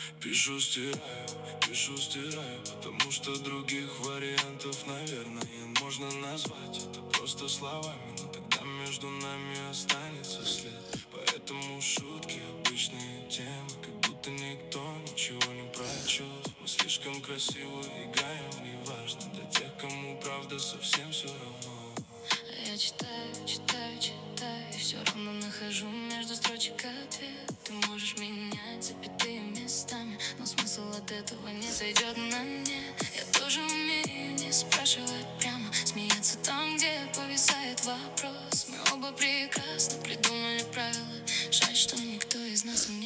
Пишу, стираю, потому что других вариантов, наверное, можно назвать это просто словами, но тогда между нами останется след. Поэтому шутки, обычные темы, как будто никто ничего не прочет. Мы слишком красиво играем в неважно для тех, кому правда совсем все равно. Я читаю, и все равно нахожу между строчек ответ. Ты можешь менять запятые местами, но смысл от этого не сойдет на нет. Я тоже умею не спрашивать прямо, смеяться там, где повисает вопрос. Мы оба прекрасно придумали правила, жаль, что никто из нас не